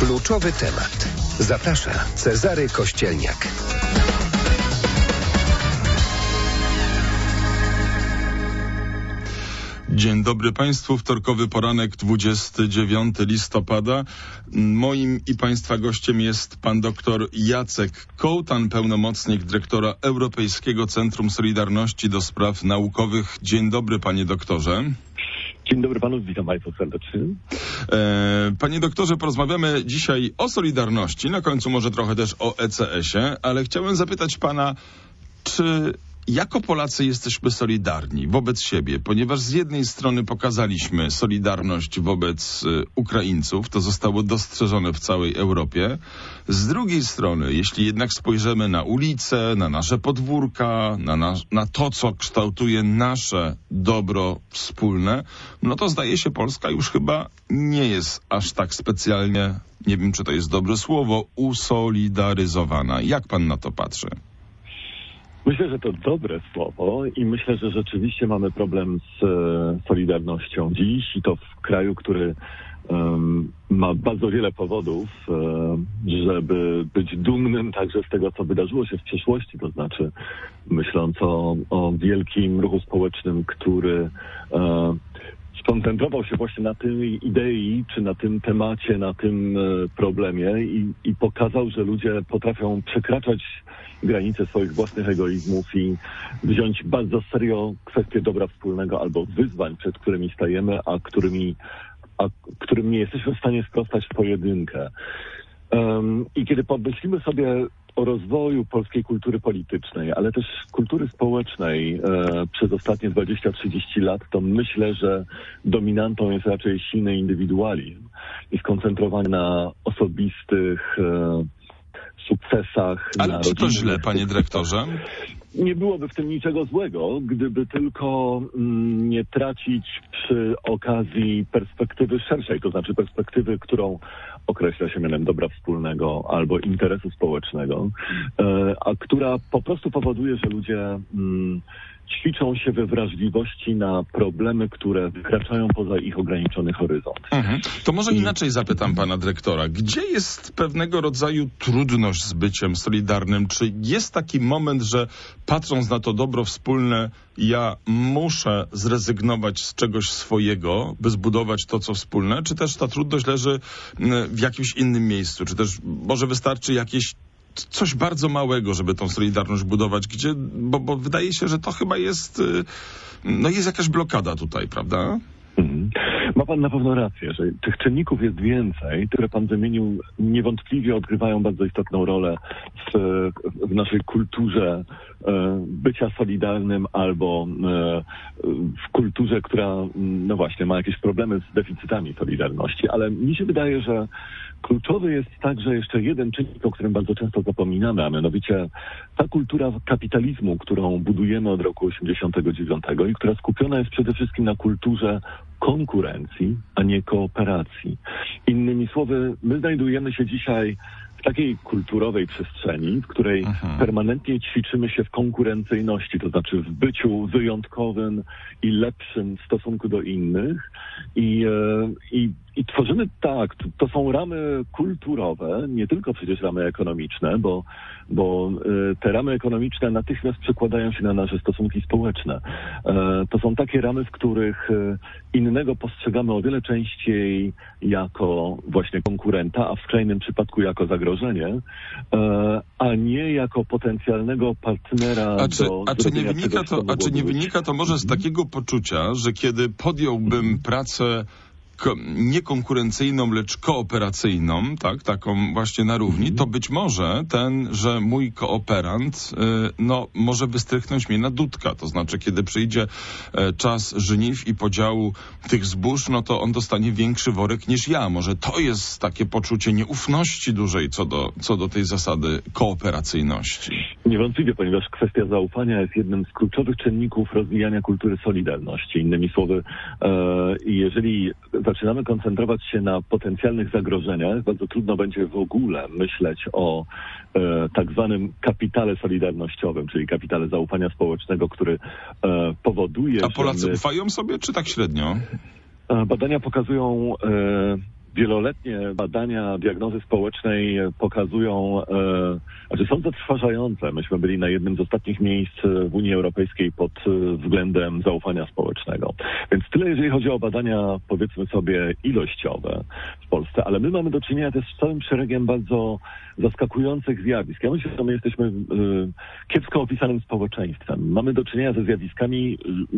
Kluczowy temat. Zaprasza Cezary Kościelniak. Dzień dobry Państwu, wtorkowy poranek, 29 listopada. Moim i Państwa gościem jest pan doktor Jacek Kołtan, pełnomocnik dyrektora Europejskiego Centrum Solidarności do Spraw Naukowych. Dzień dobry, panie doktorze. Dzień dobry panu, witam państwa serdecznie. Panie doktorze, porozmawiamy dzisiaj o Solidarności, na końcu może trochę też o ECS-ie, ale chciałem zapytać pana, czy jako Polacy jesteśmy solidarni wobec siebie, ponieważ z jednej strony pokazaliśmy solidarność wobec Ukraińców, to zostało dostrzeżone w całej Europie. Z drugiej strony, jeśli jednak spojrzymy na ulice, na nasze podwórka, na to, co kształtuje nasze dobro wspólne, no to zdaje się, Polska już chyba nie jest aż tak specjalnie, nie wiem, czy to jest dobre słowo, usolidaryzowana. Jak pan na to patrzy? Myślę, że to dobre słowo i myślę, że rzeczywiście mamy problem z solidarnością dziś i to w kraju, który ma bardzo wiele powodów, żeby być dumnym także z tego, co wydarzyło się w przeszłości, to znaczy myśląc o wielkim ruchu społecznym, który skoncentrował się właśnie na tej idei, czy na tym temacie, na tym problemie i pokazał, że ludzie potrafią przekraczać granice swoich własnych egoizmów i wziąć bardzo serio kwestię dobra wspólnego albo wyzwań, przed którymi stajemy, a którym nie jesteśmy w stanie sprostać w pojedynkę. I kiedy pomyślimy sobie o rozwoju polskiej kultury politycznej, ale też kultury społecznej przez ostatnie 20-30 lat, to myślę, że dominantą jest raczej silny indywidualizm i skoncentrowanie na osobistych sukcesach. Ale czy to źle, panie dyrektorze? Nie byłoby w tym niczego złego, gdyby tylko nie tracić przy okazji perspektywy szerszej, to znaczy perspektywy, którą określa się mianem dobra wspólnego albo interesu społecznego, a która po prostu powoduje, że ludzie ćwiczą się we wrażliwości na problemy, które wykraczają poza ich ograniczony horyzont. To może inaczej zapytam pana dyrektora. Gdzie jest pewnego rodzaju trudność z byciem solidarnym? Czy jest taki moment, że patrząc na to dobro wspólne, ja muszę zrezygnować z czegoś swojego, by zbudować to, co wspólne? Czy też ta trudność leży w jakimś innym miejscu? Czy też może wystarczy jakieś coś bardzo małego, żeby tą solidarność budować, bo wydaje się, że to chyba jest jakaś blokada tutaj, prawda? Ma pan na pewno rację, że tych czynników jest więcej, które pan wymienił, niewątpliwie odgrywają bardzo istotną rolę w naszej kulturze bycia solidarnym albo w kulturze, która no właśnie ma jakieś problemy z deficytami solidarności, ale mi się wydaje, że kluczowy jest także jeszcze jeden czynnik, o którym bardzo często zapominamy, a mianowicie ta kultura kapitalizmu, którą budujemy od roku 1989 i która skupiona jest przede wszystkim na kulturze konkurencji, a nie kooperacji. Innymi słowy, my znajdujemy się dzisiaj w takiej kulturowej przestrzeni, w której permanentnie ćwiczymy się w konkurencyjności, to znaczy w byciu wyjątkowym i lepszym w stosunku do innych i tworzymy to są ramy kulturowe, nie tylko przecież ramy ekonomiczne, bo te ramy ekonomiczne natychmiast przekładają się na nasze stosunki społeczne. To są takie ramy, w których innego postrzegamy o wiele częściej jako właśnie konkurenta, a w skrajnym przypadku jako zagrożenie, a nie jako potencjalnego partnera czy nie wynika to może z takiego poczucia, że kiedy podjąłbym pracę niekonkurencyjną, lecz kooperacyjną, tak, taką właśnie na równi, to być może że mój kooperant może wystrychnąć mnie na dudka. To znaczy, kiedy przyjdzie czas żniw i podziału tych zbóż, no to on dostanie większy worek niż ja. Może to jest takie poczucie nieufności dużej co do tej zasady kooperacyjności. Niewątpliwie, ponieważ kwestia zaufania jest jednym z kluczowych czynników rozwijania kultury solidarności. Innymi słowy, jeżeli zaczynamy koncentrować się na potencjalnych zagrożeniach, bardzo trudno będzie w ogóle myśleć o tak zwanym kapitale solidarnościowym, czyli kapitale zaufania społecznego, który powoduje... A Polacy ufają sobie, czy tak średnio? Badania pokazują wieloletnie badania diagnozy społecznej pokazują, są zatrważające. Myśmy byli na jednym z ostatnich miejsc w Unii Europejskiej pod względem zaufania społecznego. Więc tyle, jeżeli chodzi o badania, powiedzmy sobie, ilościowe w Polsce, ale my mamy do czynienia też z całym szeregiem bardzo zaskakujących zjawisk. Ja myślę, że my jesteśmy kiepsko opisanym społeczeństwem. Mamy do czynienia ze zjawiskami,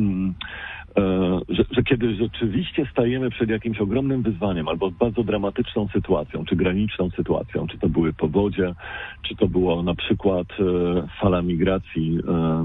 że kiedy rzeczywiście stajemy przed jakimś ogromnym wyzwaniem albo z bardzo dramatyczną sytuacją, czy graniczną sytuacją, czy to były powodzie, czy to było na przykład fala migracji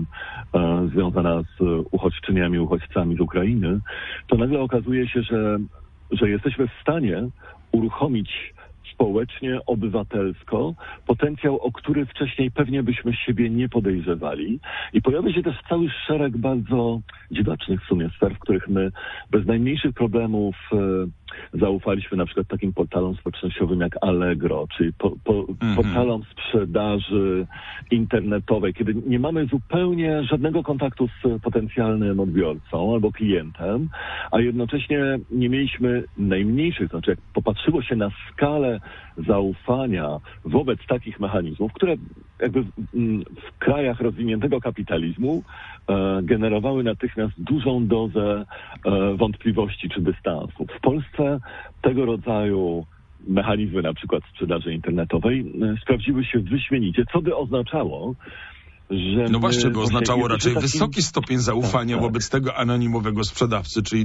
związana z uchodźczyniami, uchodźcami z Ukrainy, to nagle okazuje się, że jesteśmy w stanie uruchomić społecznie, obywatelsko potencjał, o który wcześniej pewnie byśmy siebie nie podejrzewali. I pojawia się też cały szereg bardzo dziwacznych w sumie sfer, w których my bez najmniejszych problemów zaufaliśmy na przykład takim portalom społecznościowym jak Allegro, czyli portalom sprzedaży internetowej, kiedy nie mamy zupełnie żadnego kontaktu z potencjalnym odbiorcą albo klientem, a jednocześnie nie mieliśmy najmniejszych, znaczy jak popatrzyło się na skalę zaufania wobec takich mechanizmów, które jakby w krajach rozwiniętego kapitalizmu generowały natychmiast dużą dozę wątpliwości czy dystansu. W Polsce tego rodzaju mechanizmy, na przykład sprzedaży internetowej, sprawdziły się wyśmienicie, co by oznaczało, że... No właśnie, by oznaczało raczej wysoki stopień zaufania wobec tego anonimowego sprzedawcy, czyli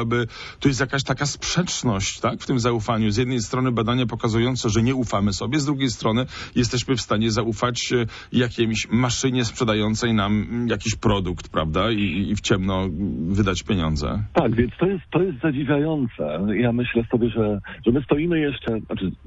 tu jest jakaś taka sprzeczność, tak, w tym zaufaniu. Z jednej strony badania pokazujące, że nie ufamy sobie, z drugiej strony jesteśmy w stanie zaufać jakiejś maszynie sprzedającej nam jakiś produkt, prawda, i w ciemno wydać pieniądze. Tak, więc to jest zadziwiające. Ja myślę sobie, że my stoimy jeszcze,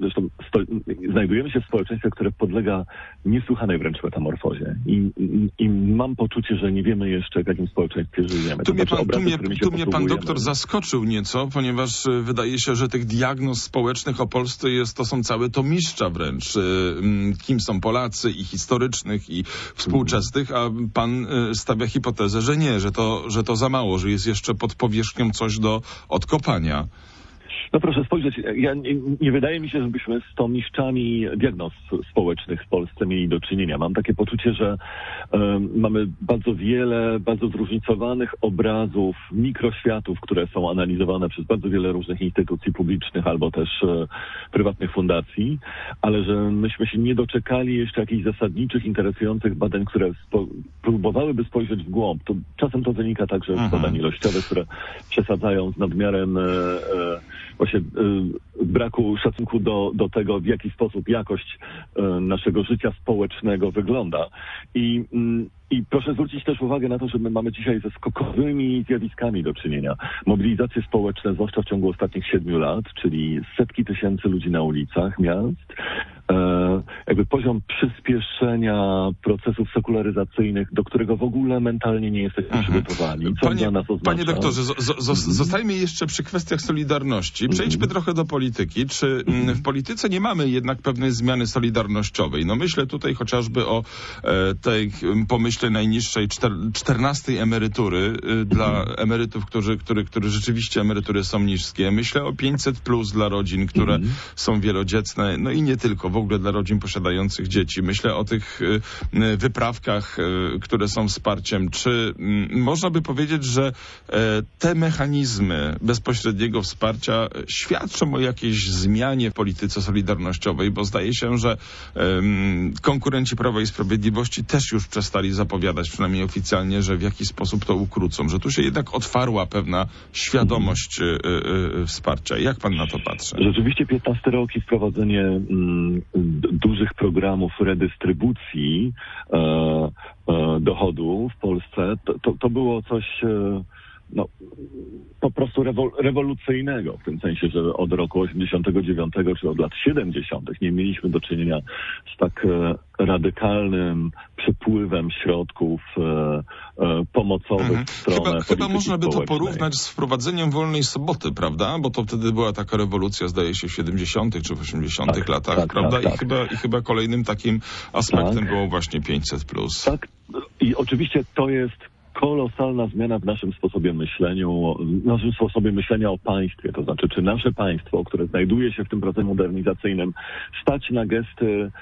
znajdujemy się w społeczeństwie, które podlega niesłychanej wręcz metamorfozie. I mam poczucie, że nie wiemy jeszcze, w jakim społeczeństwie żyjemy. Tu mnie pan doktor zaskoczył nieco, ponieważ wydaje się, że tych diagnoz społecznych o Polsce to są całe tomiszcza wręcz. Kim są Polacy i historycznych, i współczesnych, a pan stawia hipotezę, że nie, że to za mało, że jest jeszcze pod powierzchnią coś do odkopania. No proszę spojrzeć, nie wydaje mi się, żebyśmy z tomiszczami diagnoz społecznych w Polsce mieli do czynienia. Mam takie poczucie, że mamy bardzo wiele, bardzo zróżnicowanych obrazów, mikroświatów, które są analizowane przez bardzo wiele różnych instytucji publicznych albo też prywatnych fundacji, ale że myśmy się nie doczekali jeszcze jakichś zasadniczych, interesujących badań, które próbowałyby spojrzeć w głąb. Czasem to wynika także z badań ilościowych, które przesadzają z nadmiarem właśnie braku szacunku do tego, w jaki sposób jakość naszego życia społecznego wygląda. I proszę zwrócić też uwagę na to, że my mamy dzisiaj ze skokowymi zjawiskami do czynienia. Mobilizacje społeczne, zwłaszcza w ciągu ostatnich 7 lat, czyli setki tysięcy ludzi na ulicach miast, jakby poziom przyspieszenia procesów sekularyzacyjnych, do którego w ogóle mentalnie nie jesteśmy przygotowani. Panie doktorze, zostajmy jeszcze przy kwestiach solidarności. Przejdźmy trochę do polityki. Czy w polityce nie mamy jednak pewnej zmiany solidarnościowej? No myślę tutaj chociażby o tej pomyśle najniższej 14 emerytury dla emerytów, którzy rzeczywiście emerytury są niskie. Myślę o 500+ dla rodzin, które są wielodzietne, no i nie tylko, w ogóle dla rodzin posiadających dzieci. Myślę o tych wyprawkach, które są wsparciem. Czy można by powiedzieć, że te mechanizmy bezpośredniego wsparcia świadczą o jakiejś zmianie w polityce solidarnościowej, bo zdaje się, że konkurenci Prawa i Sprawiedliwości też już przestali zapowiadać, przynajmniej oficjalnie, że w jakiś sposób to ukrócą, że tu się jednak otwarła pewna świadomość wsparcia. Jak pan na to patrzy? Rzeczywiście 15 rok i wprowadzenie dużych programów redystrybucji dochodu w Polsce, to było coś po prostu rewolucyjnego, w tym sensie, że od roku 89 czy od lat 70 nie mieliśmy do czynienia z tak radykalnym przepływem środków pomocowych w stronę Chyba można by to porównać z wprowadzeniem wolnej soboty, prawda? Bo to wtedy była taka rewolucja, zdaje się, w 70 czy w 80 latach, prawda? I chyba kolejnym takim aspektem było właśnie 500+. Tak, i oczywiście to jest kolosalna zmiana w naszym sposobie myślenia o państwie. To znaczy, czy nasze państwo, które znajduje się w tym procesie modernizacyjnym, stać na gesty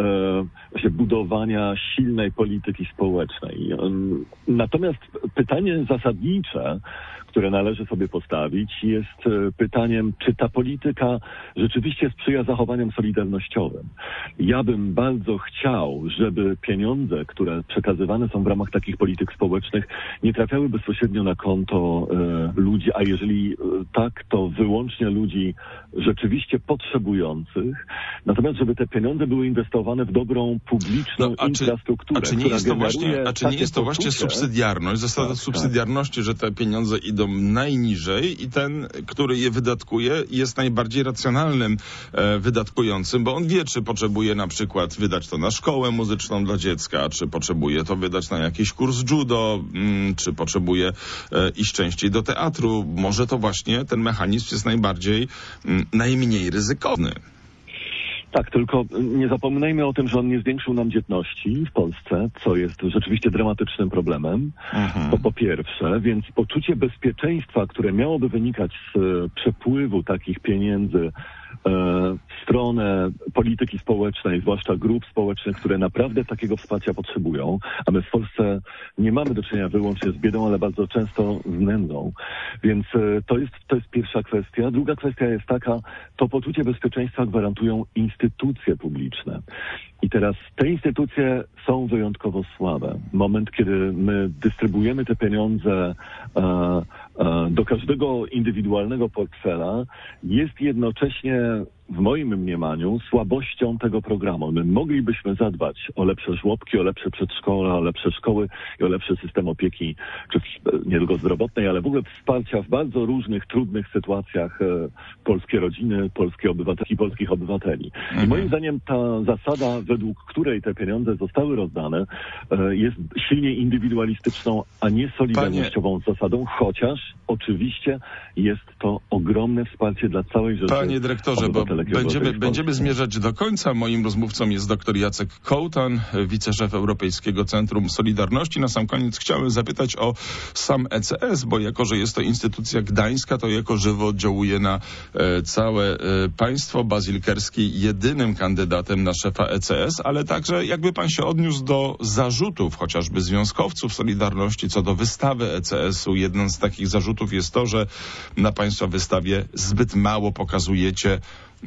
budowania silnej polityki społecznej. Natomiast pytanie zasadnicze, które należy sobie postawić, jest pytaniem, czy ta polityka rzeczywiście sprzyja zachowaniom solidarnościowym. Ja bym bardzo chciał, żeby pieniądze, które przekazywane są w ramach takich polityk społecznych, nie trafiały bezpośrednio na konto ludzi, a jeżeli tak, to wyłącznie ludzi rzeczywiście potrzebujących. Natomiast, żeby te pieniądze były inwestowane w dobrą publiczną infrastrukturę. A czy nie jest to właśnie subsydiarność, zasada subsydiarności, że te pieniądze idą najniżej i ten, który je wydatkuje, jest najbardziej racjonalnym wydatkującym, bo on wie, czy potrzebuje na przykład wydać to na szkołę muzyczną dla dziecka, czy potrzebuje to wydać na jakiś kurs judo, czy potrzebuje iść częściej do teatru. Może to właśnie ten mechanizm jest najmniej ryzykowny. Tak, tylko nie zapominajmy o tym, że on nie zwiększył nam dzietności w Polsce, co jest rzeczywiście dramatycznym problemem. To po pierwsze, więc poczucie bezpieczeństwa, które miałoby wynikać z przepływu takich pieniędzy w stronę polityki społecznej, zwłaszcza grup społecznych, które naprawdę takiego wsparcia potrzebują, a my w Polsce nie mamy do czynienia wyłącznie z biedą, ale bardzo często z nędzą. Więc to jest pierwsza kwestia. Druga kwestia jest taka, to poczucie bezpieczeństwa gwarantują instytucje publiczne. I teraz te instytucje są wyjątkowo słabe. Moment, kiedy my dystrybuujemy te pieniądze do każdego indywidualnego portfela, jest jednocześnie w moim mniemaniu słabością tego programu. My moglibyśmy zadbać o lepsze żłobki, o lepsze przedszkola, o lepsze szkoły i o lepszy system opieki, czy nie tylko zdrowotnej, ale w ogóle wsparcia w bardzo różnych, trudnych sytuacjach polskie rodziny, polskie obywatelki, polskich obywateli. I moim zdaniem ta zasada, według której te pieniądze zostały rozdane, jest silnie indywidualistyczną, a nie solidarnościową zasadą, chociaż oczywiście jest to ogromne wsparcie dla całej rzeszy. Panie dyrektorze, bo będziemy zmierzać do końca. Moim rozmówcą jest dr Jacek Kołtan, wiceszef Europejskiego Centrum Solidarności. Na sam koniec chciałem zapytać o sam ECS, bo jako, że jest to instytucja gdańska, to jako żywo oddziałuje na całe państwo. Basil Kerski jedynym kandydatem na szefa ECS, ale także jakby pan się odniósł do zarzutów chociażby związkowców Solidarności co do wystawy ECS-u. Jeden z takich zarzutów jest to, że na państwa wystawie zbyt mało pokazujecie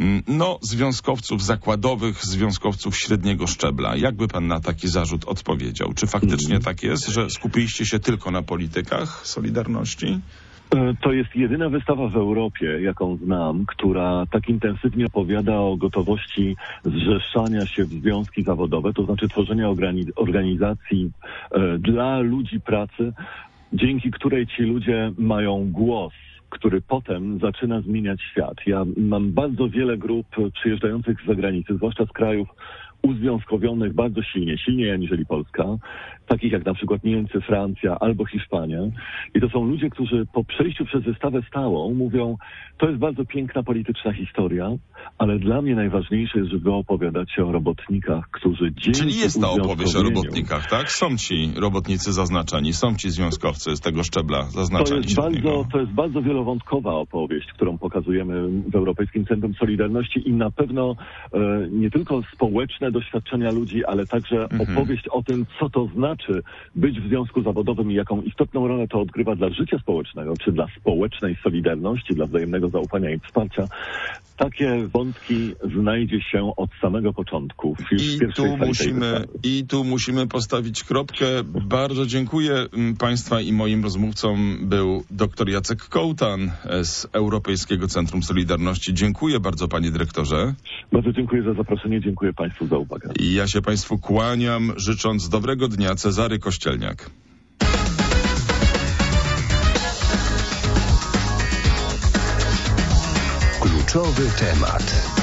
związkowców zakładowych, związkowców średniego szczebla. Jakby pan na taki zarzut odpowiedział? Czy faktycznie tak jest, że skupiliście się tylko na politykach Solidarności? To jest jedyna wystawa w Europie, jaką znam, która tak intensywnie opowiada o gotowości zrzeszania się w związki zawodowe, to znaczy tworzenia organizacji dla ludzi pracy, dzięki której ci ludzie mają głos, który potem zaczyna zmieniać świat. Ja mam bardzo wiele grup przyjeżdżających z zagranicy, zwłaszcza z krajów uzwiązkowionych bardzo silniej aniżeli Polska, takich jak na przykład Niemcy, Francja albo Hiszpania. I to są ludzie, którzy po przejściu przez wystawę stałą mówią, to jest bardzo piękna polityczna historia, ale dla mnie najważniejsze jest, żeby opowiadać się o robotnikach, którzy dzięki Czyli jest ta opowieść o robotnikach, tak? Są ci robotnicy zaznaczani, są ci związkowcy z tego szczebla zaznaczani. To jest bardzo wielowątkowa opowieść, którą pokazujemy w Europejskim Centrum Solidarności i na pewno nie tylko społeczne doświadczenia ludzi, ale także opowieść o tym, co to znaczy być w związku zawodowym i jaką istotną rolę to odgrywa dla życia społecznego, czy dla społecznej solidarności, dla wzajemnego zaufania i wsparcia. Takie wątki znajdzie się od samego początku. I tu musimy postawić kropkę. Bardzo dziękuję państwa i moim rozmówcą był dr Jacek Kołtan z Europejskiego Centrum Solidarności. Dziękuję bardzo, panie dyrektorze. Bardzo dziękuję za zaproszenie, dziękuję państwu za uwagę. I ja się państwu kłaniam, życząc dobrego dnia. Cezary Kościelniak. Kluczowy temat.